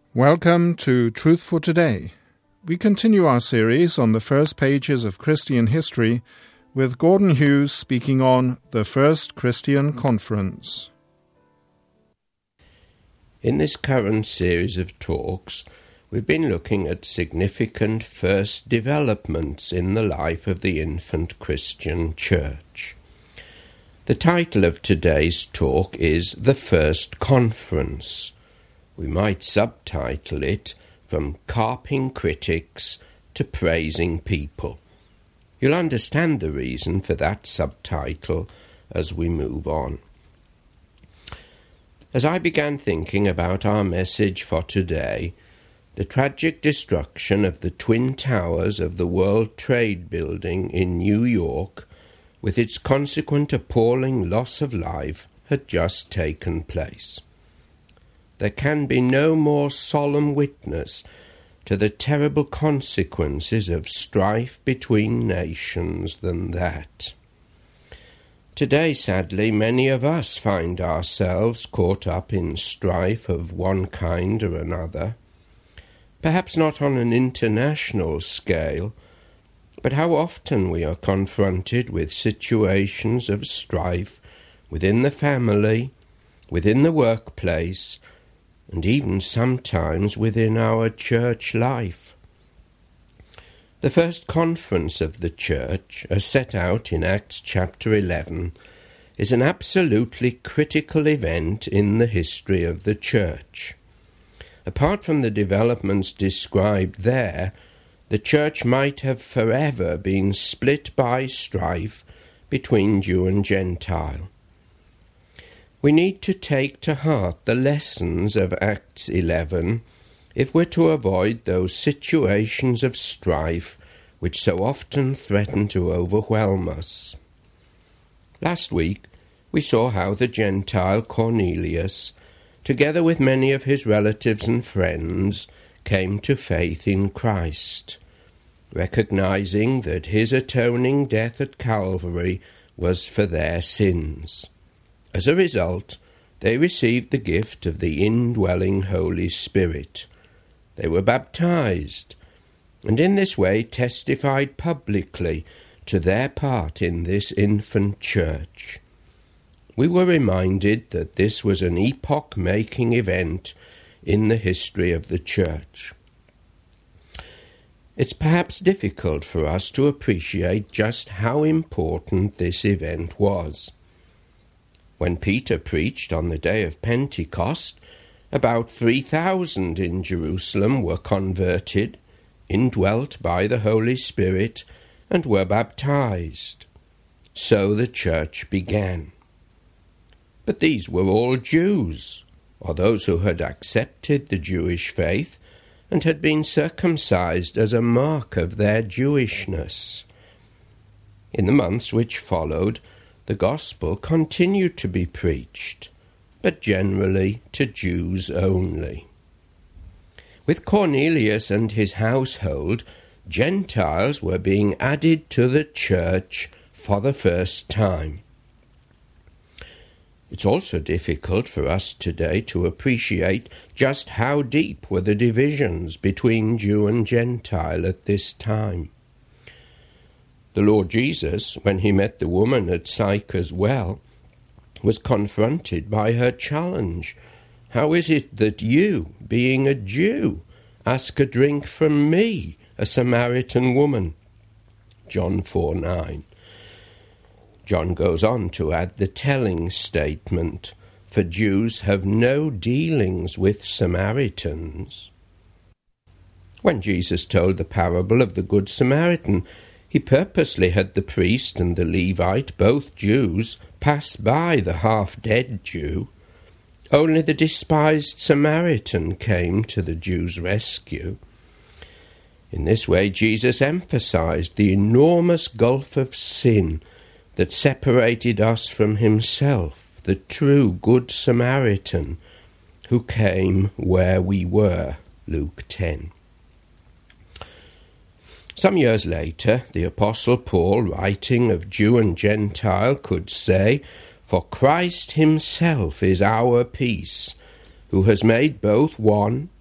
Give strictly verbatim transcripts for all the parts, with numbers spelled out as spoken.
Welcome to Truth for Today. We continue our series on the first pages of Christian history with Gordon Hughes speaking on the First Christian Conference. In this current series of talks, we've been looking at significant first developments in the life of the infant Christian church. The title of today's talk is The First Conference. We might subtitle it From Carping Critics to Praising People. You'll understand the reason for that subtitle as we move on. As I began thinking about our message for today, the tragic destruction of the Twin Towers of the World Trade Building in New York, with its consequent appalling loss of life, had just taken place. There can be no more solemn witness to the terrible consequences of strife between nations than that. Today, sadly, many of us find ourselves caught up in strife of one kind or another, perhaps not on an international scale, but how often we are confronted with situations of strife within the family, within the workplace, and even sometimes within our church life. The first conference of the church, as set out in Acts chapter eleven, is an absolutely critical event in the history of the church. Apart from the developments described there, the church might have forever been split by strife between Jew and Gentile. We need to take to heart the lessons of Acts eleven if we're to avoid those situations of strife which so often threaten to overwhelm us. Last week we saw how the Gentile Cornelius, together with many of his relatives and friends, came to faith in Christ, recognizing that his atoning death at Calvary was for their sins. As a result, they received the gift of the indwelling Holy Spirit. They were baptized, and in this way testified publicly to their part in this infant church. We were reminded that this was an epoch-making event in the history of the church. It's perhaps difficult for us to appreciate just how important this event was. When Peter preached on the day of Pentecost, about three thousand in Jerusalem were converted, indwelt by the Holy Spirit, and were baptized. So the church began. But these were all Jews, or those who had accepted the Jewish faith and had been circumcised as a mark of their Jewishness. In the months which followed, the gospel continued to be preached, but generally to Jews only. With Cornelius and his household, Gentiles were being added to the church for the first time. It's also difficult for us today to appreciate just how deep were the divisions between Jew and Gentile at this time. The Lord Jesus, when he met the woman at Sychar's well, was confronted by her challenge. How is it that you, being a Jew, ask a drink from me, a Samaritan woman? John four nine. John goes on to add the telling statement, for Jews have no dealings with Samaritans. When Jesus told the parable of the Good Samaritan, he purposely had the priest and the Levite, both Jews, pass by the half-dead Jew. Only the despised Samaritan came to the Jew's rescue. In this way, Jesus emphasized the enormous gulf of sin that separated us from himself, the true Good Samaritan, who came where we were, Luke ten. Some years later, the Apostle Paul, writing of Jew and Gentile, could say, "For Christ himself is our peace, who has made both one,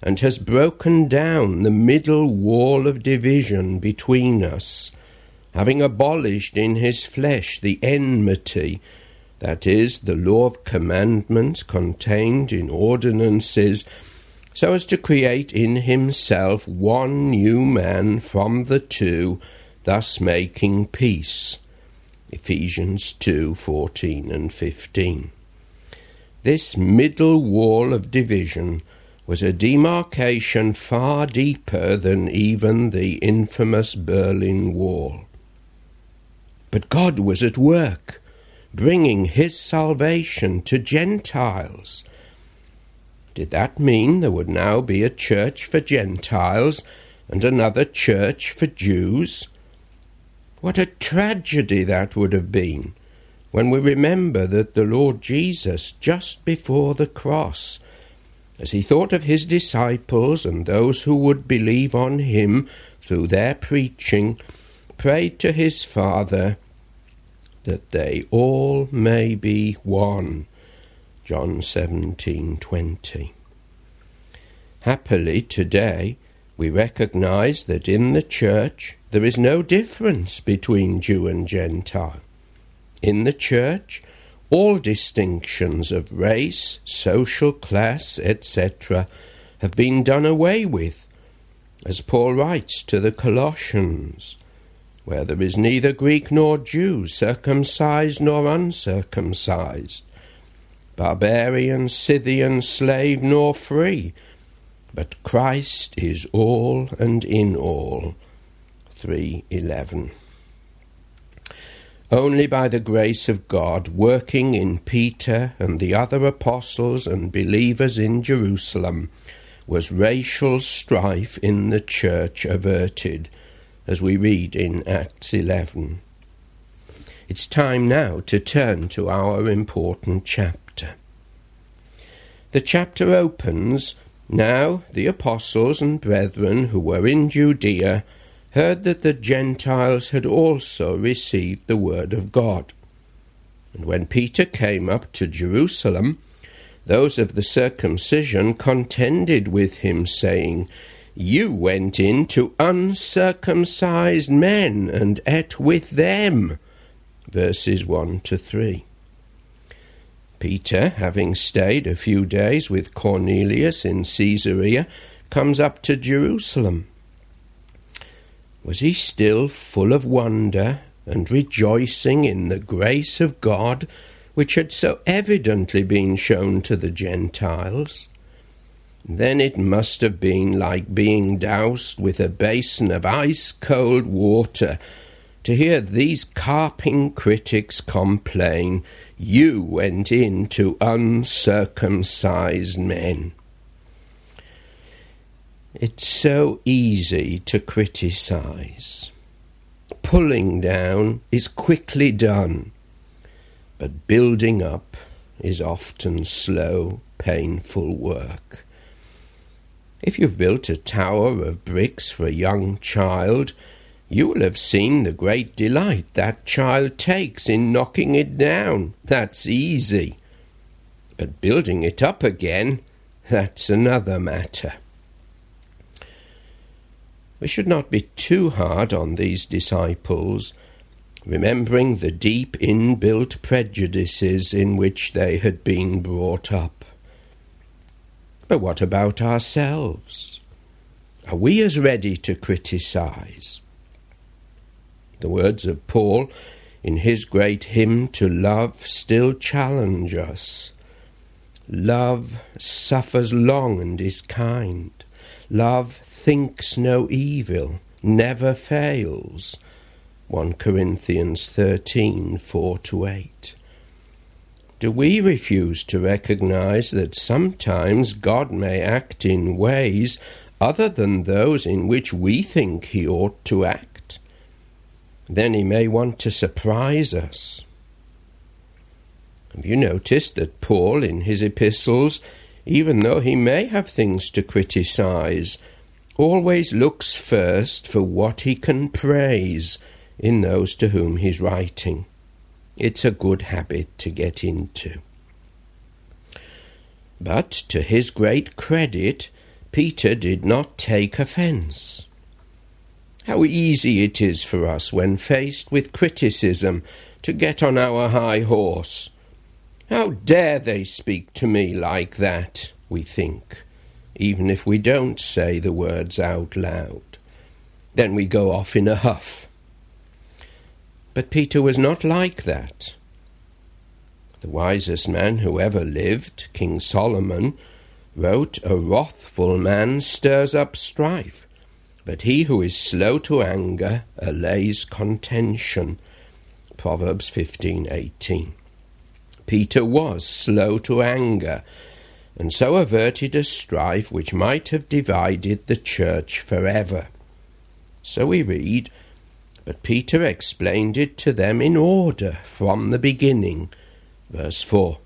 and has broken down the middle wall of division between us, having abolished in his flesh the enmity, that is, the law of commandments contained in ordinances, so as to create in himself one new man from the two, thus making peace. Ephesians two fourteen and fifteen. This middle wall of division was a demarcation far deeper than even the infamous Berlin Wall. But God was at work, bringing his salvation to Gentiles. Did that mean there would now be a church for Gentiles and another church for Jews? What a tragedy that would have been, when we remember that the Lord Jesus, just before the cross, as he thought of his disciples and those who would believe on him through their preaching, prayed to his Father that they all may be one. John seventeen twenty. Happily today we recognize that in the church there is no difference between Jew and Gentile. In the church, all distinctions of race, social class, et cetera have been done away with, as Paul writes to the Colossians, where there is neither Greek nor Jew, circumcised nor uncircumcised, barbarian, Scythian, slave nor free, but Christ is all and in all. three eleven. Only by the grace of God working in Peter and the other apostles and believers in Jerusalem was racial strife in the church averted, as we read in Acts eleven. It's time now to turn to our important chapter. The chapter opens, "Now the apostles and brethren who were in Judea heard that the Gentiles had also received the word of God. And when Peter came up to Jerusalem, those of the circumcision contended with him, saying, 'You went in to uncircumcised men and ate with them.'" Verses one to three. Peter, having stayed a few days with Cornelius in Caesarea, comes up to Jerusalem. Was he still full of wonder and rejoicing in the grace of God, which had so evidently been shown to the Gentiles? Then it must have been like being doused with a basin of ice-cold water to hear these carping critics complain, "You went in to uncircumcised men." It's so easy to criticize. Pulling down is quickly done, but building up is often slow, painful work. If you've built a tower of bricks for a young child, you will have seen the great delight that child takes in knocking it down. That's easy. But building it up again, that's another matter. We should not be too hard on these disciples, remembering the deep inbuilt prejudices in which they had been brought up. But what about ourselves? Are we as ready to criticize? The words of Paul in his great hymn to love still challenge us. Love suffers long and is kind. Love thinks no evil, never fails. First Corinthians thirteen, four to eight. Do we refuse to recognize that sometimes God may act in ways other than those in which we think he ought to act? Then he may want to surprise us. Have you noticed that Paul in his epistles, even though he may have things to criticize, always looks first for what he can praise in those to whom he's writing? It's a good habit to get into. But to his great credit, Peter did not take offence. How easy it is for us, when faced with criticism, to get on our high horse. How dare they speak to me like that, we think, even if we don't say the words out loud. Then we go off in a huff. But Peter was not like that. The wisest man who ever lived, King Solomon, wrote, "A wrathful man stirs up strife, but he who is slow to anger allays contention." Proverbs fifteen eighteen. Peter was slow to anger, and so averted a strife which might have divided the church forever. So we read, "But Peter explained it to them in order from the beginning." Verse four.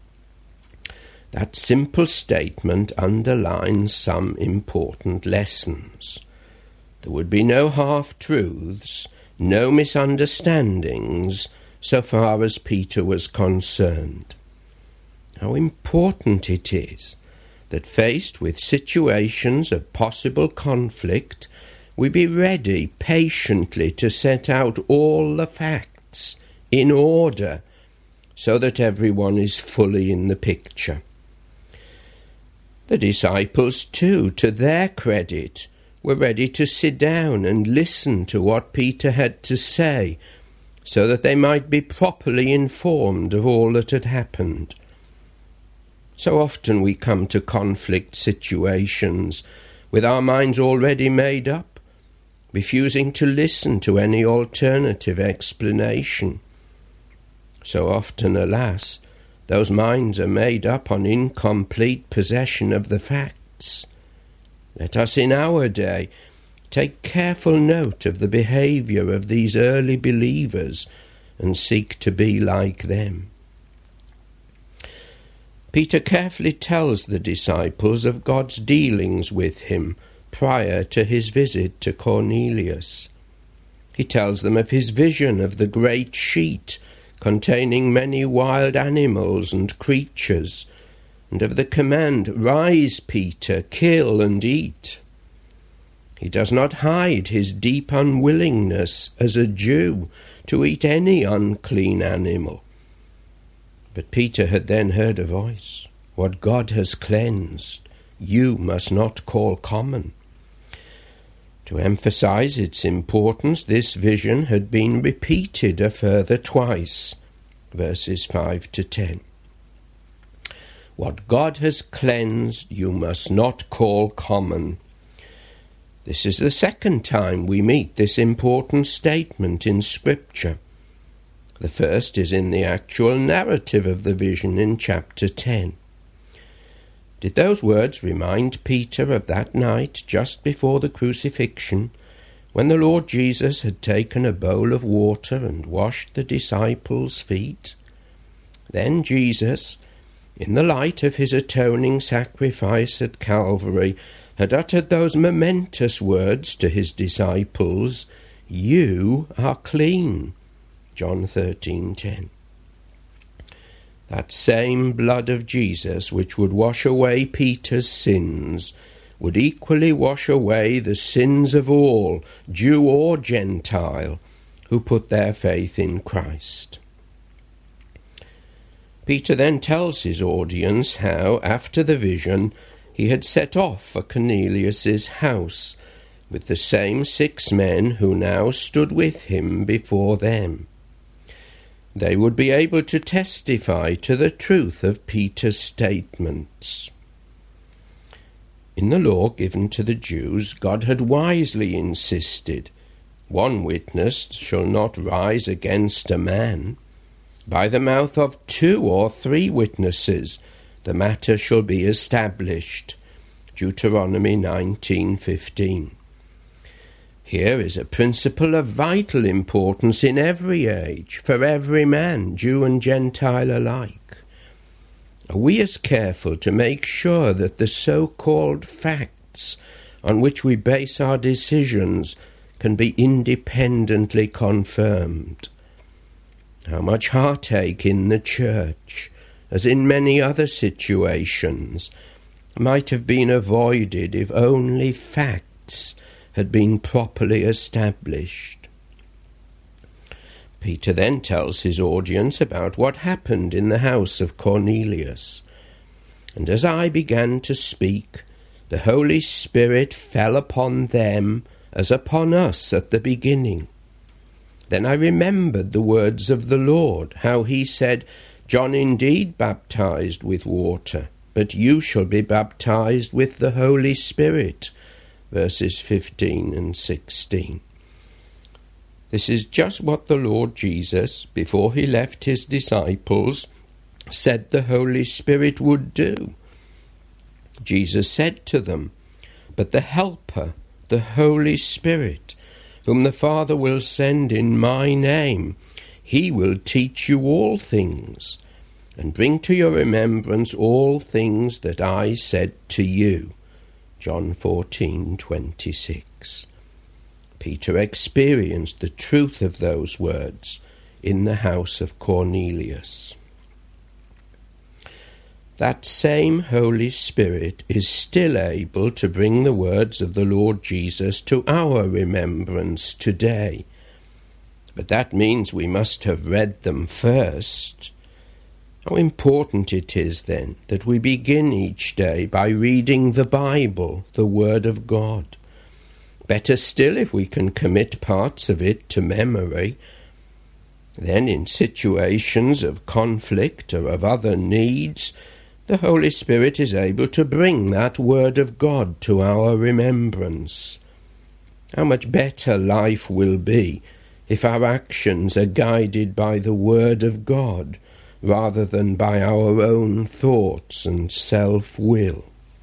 That simple statement underlines some important lessons. There would be no half-truths, no misunderstandings, so far as Peter was concerned. How important it is that, faced with situations of possible conflict, we be ready patiently to set out all the facts in order, so that everyone is fully in the picture. The disciples, too, to their credit, were ready to sit down and listen to what Peter had to say, so that they might be properly informed of all that had happened. So often we come to conflict situations with our minds already made up, refusing to listen to any alternative explanation. So often, alas, those minds are made up on incomplete possession of the facts. Let us in our day take careful note of the behaviour of these early believers and seek to be like them. Peter carefully tells the disciples of God's dealings with him prior to his visit to Cornelius. He tells them of his vision of the great sheet containing many wild animals and creatures, and of the command, "Rise, Peter, kill and eat." He does not hide his deep unwillingness as a Jew to eat any unclean animal. But Peter had then heard a voice, "What God has cleansed, you must not call common." To emphasize its importance, this vision had been repeated a further twice, verses five to ten. What God has cleansed, you must not call common. This is the second time we meet this important statement in Scripture. The first is in the actual narrative of the vision in chapter ten. Did those words remind Peter of that night just before the crucifixion, when the Lord Jesus had taken a bowl of water and washed the disciples' feet? Then Jesus, in the light of his atoning sacrifice at Calvary, had uttered those momentous words to his disciples, "You are clean." John thirteen ten. That same blood of Jesus which would wash away Peter's sins would equally wash away the sins of all, Jew or Gentile, who put their faith in Christ. Peter then tells his audience how, after the vision, he had set off for Cornelius's house with the same six men who now stood with him before them. They would be able to testify to the truth of Peter's statements. In the law given to the Jews, God had wisely insisted, "One witness shall not rise against a man. By the mouth of two or three witnesses the matter shall be established." Deuteronomy nineteen fifteen. Here is a principle of vital importance in every age, for every man, Jew and Gentile alike. Are we as careful to make sure that the so-called facts on which we base our decisions can be independently confirmed? How much heartache in the church, as in many other situations, might have been avoided if only facts had been properly established. Peter then tells his audience about what happened in the house of Cornelius. And as I began to speak, the Holy Spirit fell upon them as upon us at the beginning. Then I remembered the words of the Lord, how he said, John indeed baptized with water, but you shall be baptized with the Holy Spirit. Verses fifteen and sixteen. This is just what the Lord Jesus, before he left his disciples, said the Holy Spirit would do. Jesus said to them, But the Helper, the Holy Spirit, whom the Father will send in my name, he will teach you all things, and bring to your remembrance all things that I said to you. John fourteen twenty-six. Peter experienced the truth of those words in the house of Cornelius. That same Holy Spirit is still able to bring the words of the Lord Jesus to our remembrance today. But that means we must have read them first. How important it is, then, that we begin each day by reading the Bible, the Word of God. Better still if we can commit parts of it to memory. Then, in situations of conflict or of other needs, the Holy Spirit is able to bring that Word of God to our remembrance. How much better life will be if our actions are guided by the Word of God rather than by our own thoughts and self-will.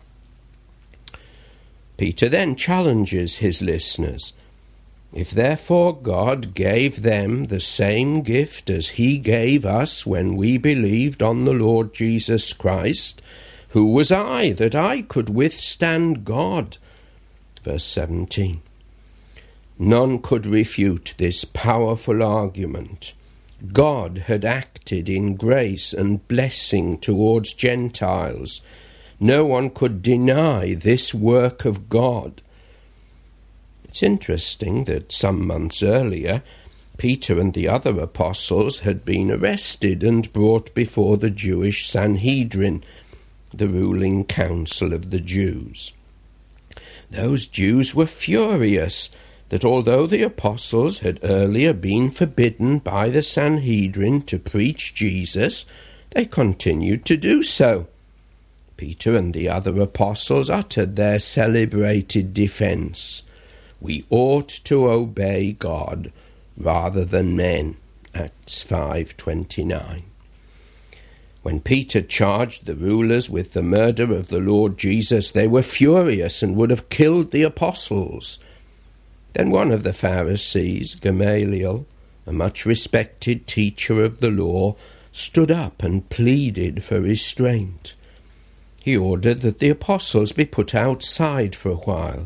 Peter then challenges his listeners. If therefore God gave them the same gift as he gave us when we believed on the Lord Jesus Christ, who was I that I could withstand God? Verse seventeen. None could refute this powerful argument. God had acted in grace and blessing towards Gentiles. No one could deny this work of God. It's interesting that some months earlier, Peter and the other apostles had been arrested and brought before the Jewish Sanhedrin, the ruling council of the Jews. Those Jews were furious that although the apostles had earlier been forbidden by the Sanhedrin to preach Jesus, they continued to do so. Peter and the other apostles uttered their celebrated defense. We ought to obey God rather than men. Acts five twenty-nine. When Peter charged the rulers with the murder of the Lord Jesus, they were furious and would have killed the apostles. Then one of the Pharisees, Gamaliel, a much respected teacher of the law, stood up and pleaded for restraint. He ordered that the apostles be put outside for a while.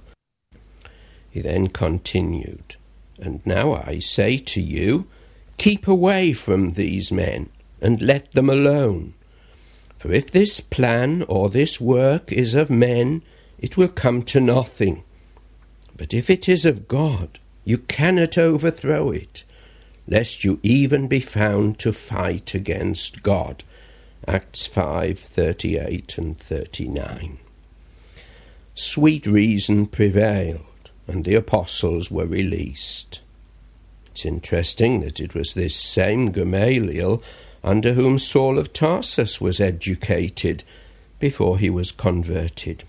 He then continued, And now I say to you, keep away from these men, and let them alone. For if this plan or this work is of men, it will come to nothing. But if it is of God, you cannot overthrow it, lest you even be found to fight against God. Acts five thirty-eight and thirty-nine. Sweet reason prevailed, and the apostles were released. It's interesting that it was this same Gamaliel under whom Saul of Tarsus was educated before he was converted.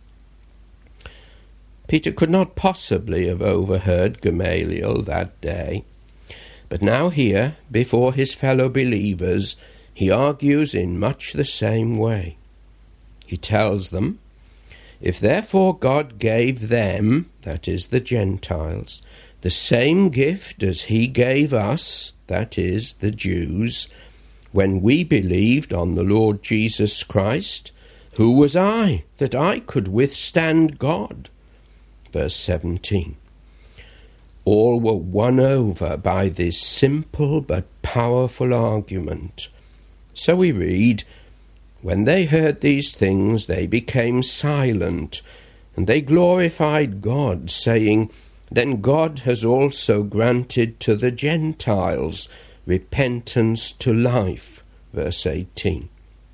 Peter could not possibly have overheard Gamaliel that day, but now here, before his fellow believers, he argues in much the same way. He tells them, If therefore God gave them, that is the Gentiles, the same gift as he gave us, that is the Jews, when we believed on the Lord Jesus Christ, who was I that I could withstand God? Verse seventeen. All were won over by this simple but powerful argument. So we read, When they heard these things, they became silent, and they glorified God, saying, Then God has also granted to the Gentiles repentance to life. Verse eighteen.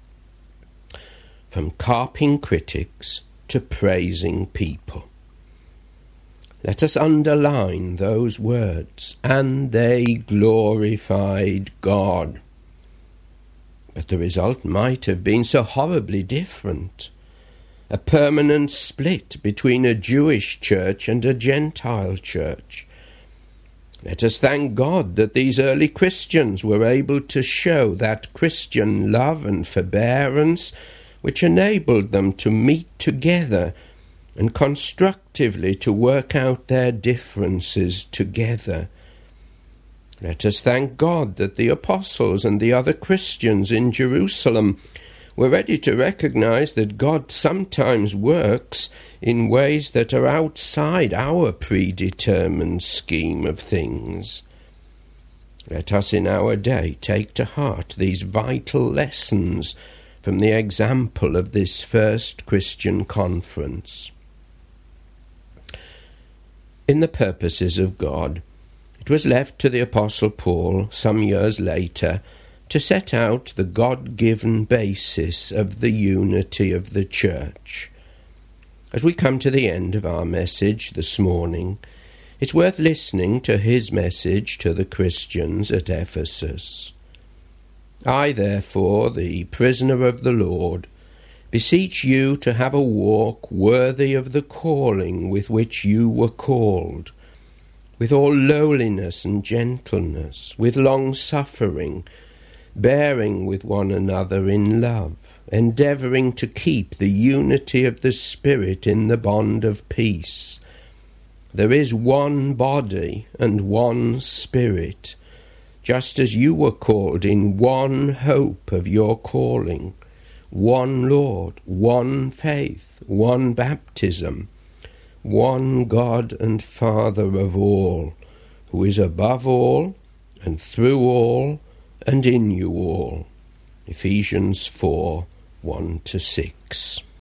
From carping critics to praising people. Let us underline those words, and they glorified God. But the result might have been so horribly different. A permanent split between a Jewish church and a Gentile church. Let us thank God that these early Christians were able to show that Christian love and forbearance which enabled them to meet together and constructively to work out their differences together. Let us thank God that the apostles and the other Christians in Jerusalem were ready to recognize that God sometimes works in ways that are outside our predetermined scheme of things. Let us in our day take to heart these vital lessons from the example of this first Christian conference. In the purposes of God, it was left to the Apostle Paul some years later to set out the God-given basis of the unity of the church. As we come to the end of our message this morning, it's worth listening to his message to the Christians at Ephesus. I, therefore, the prisoner of the Lord, beseech you to have a walk worthy of the calling with which you were called, with all lowliness and gentleness, with long-suffering, bearing with one another in love, endeavouring to keep the unity of the Spirit in the bond of peace. There is one body and one Spirit, just as you were called in one hope of your calling, one Lord, one faith, one baptism, one God and Father of all, who is above all, and through all, and in you all. Ephesians four, one to six.